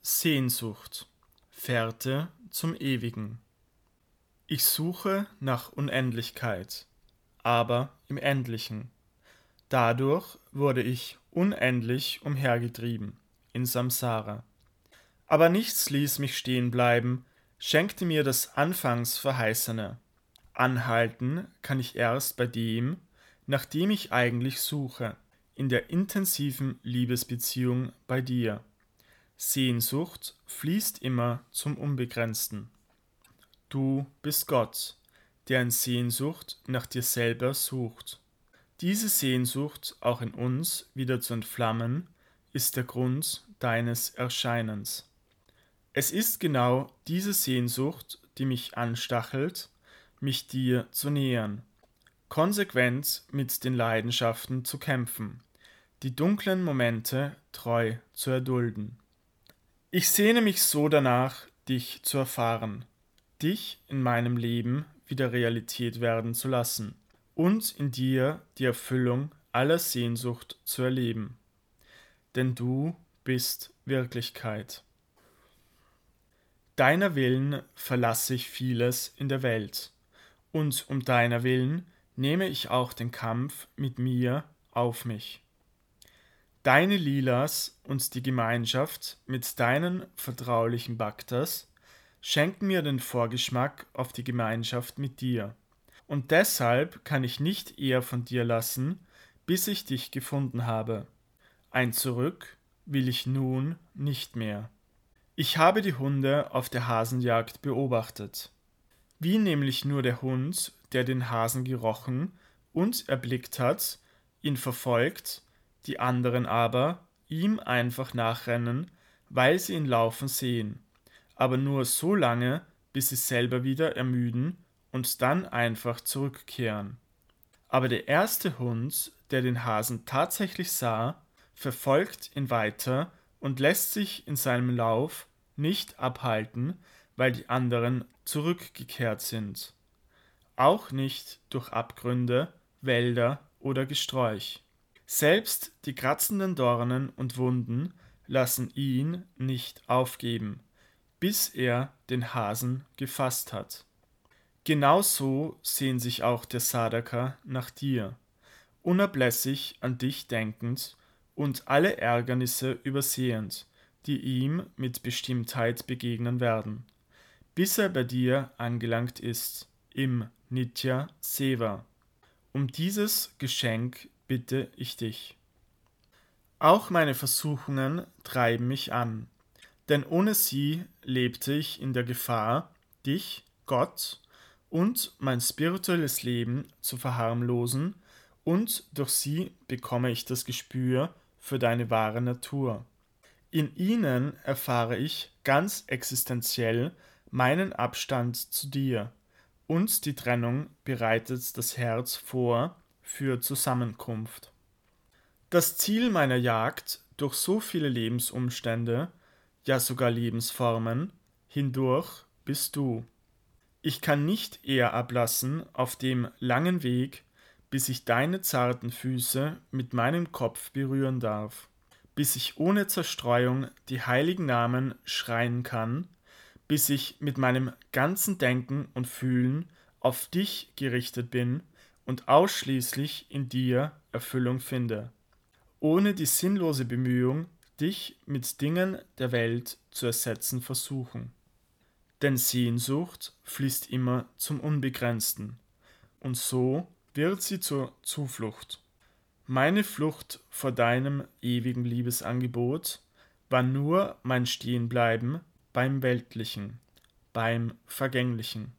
Sehnsucht, Fährte zum Ewigen. Ich suche nach Unendlichkeit, aber im Endlichen. Dadurch wurde ich unendlich umhergetrieben in Samsara. Aber nichts ließ mich stehen bleiben, schenkte mir das anfangs Verheißene. Anhalten kann ich erst bei dem, nach dem ich eigentlich suche, in der intensiven Liebesbeziehung bei dir. Sehnsucht fließt immer zum Unbegrenzten. Du bist Gott, der in Sehnsucht nach dir selber sucht. Diese Sehnsucht auch in uns wieder zu entflammen, ist der Grund deines Erscheinens. Es ist genau diese Sehnsucht, die mich anstachelt, mich dir zu nähern, konsequent mit den Leidenschaften zu kämpfen, die dunklen Momente treu zu erdulden. Ich sehne mich so danach, dich zu erfahren, dich in meinem Leben wieder Realität werden zu lassen und in dir die Erfüllung aller Sehnsucht zu erleben. Denn du bist Wirklichkeit. Deiner Willen verlasse ich vieles in der Welt, und um deiner Willen nehme ich auch den Kampf mit mir auf mich. Deine Lilas und die Gemeinschaft mit deinen vertraulichen Bhaktas schenken mir den Vorgeschmack auf die Gemeinschaft mit dir. Und deshalb kann ich nicht eher von dir lassen, bis ich dich gefunden habe. Ein Zurück will ich nun nicht mehr. Ich habe die Hunde auf der Hasenjagd beobachtet. Wie nämlich nur der Hund, der den Hasen gerochen und erblickt hat, ihn verfolgt, die anderen aber ihm einfach nachrennen, weil sie ihn laufen sehen, aber nur so lange, bis sie selber wieder ermüden und dann einfach zurückkehren. Aber der erste Hund, der den Hasen tatsächlich sah, verfolgt ihn weiter und lässt sich in seinem Lauf nicht abhalten, weil die anderen zurückgekehrt sind. Auch nicht durch Abgründe, Wälder oder Gesträuch. Selbst die kratzenden Dornen und Wunden lassen ihn nicht aufgeben, bis er den Hasen gefasst hat. Genauso sehnt sich auch der Sadhaka nach dir, unablässig an dich denkend und alle Ärgernisse übersehend, die ihm mit Bestimmtheit begegnen werden, bis er bei dir angelangt ist, im Nitya Seva. Um dieses Geschenk bitte ich dich. Auch meine Versuchungen treiben mich an, denn ohne sie lebte ich in der Gefahr, dich, Gott, und mein spirituelles Leben zu verharmlosen, und durch sie bekomme ich das Gespür für deine wahre Natur. In ihnen erfahre ich ganz existenziell meinen Abstand zu dir, und die Trennung bereitet das Herz vor für Zusammenkunft. Das Ziel meiner Jagd durch so viele Lebensumstände, ja sogar Lebensformen, hindurch bist du. Ich kann nicht eher ablassen auf dem langen Weg, bis ich deine zarten Füße mit meinem Kopf berühren darf, bis ich ohne Zerstreuung die heiligen Namen schreien kann, bis ich mit meinem ganzen Denken und Fühlen auf dich gerichtet bin und ausschließlich in dir Erfüllung finde, ohne die sinnlose Bemühung, dich mit Dingen der Welt zu ersetzen versuchen. Denn Sehnsucht fließt immer zum Unbegrenzten, und so wird sie zur Zuflucht. Meine Flucht vor deinem ewigen Liebesangebot war nur mein Stehenbleiben beim Weltlichen, beim Vergänglichen.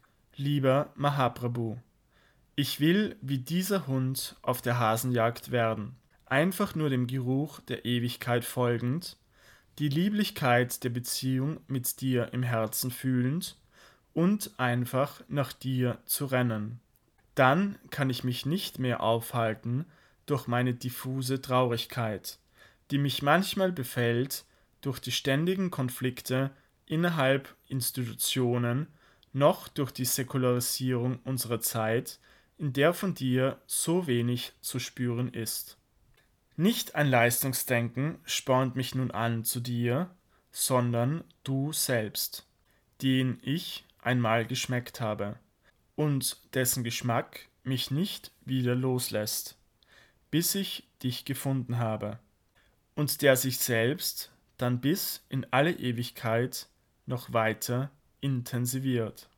Lieber Mahaprabhu, ich will wie dieser Hund auf der Hasenjagd werden, einfach nur dem Geruch der Ewigkeit folgend, die Lieblichkeit der Beziehung mit dir im Herzen fühlend und einfach nach dir zu rennen. Dann kann ich mich nicht mehr aufhalten durch meine diffuse Traurigkeit, die mich manchmal befällt durch die ständigen Konflikte innerhalb Institutionen, noch durch die Säkularisierung unserer Zeit, in der von dir so wenig zu spüren ist. Nicht ein Leistungsdenken spornt mich nun an zu dir, sondern du selbst, den ich einmal geschmeckt habe und dessen Geschmack mich nicht wieder loslässt, bis ich dich gefunden habe, und der sich selbst dann bis in alle Ewigkeit noch weiter intensiviert.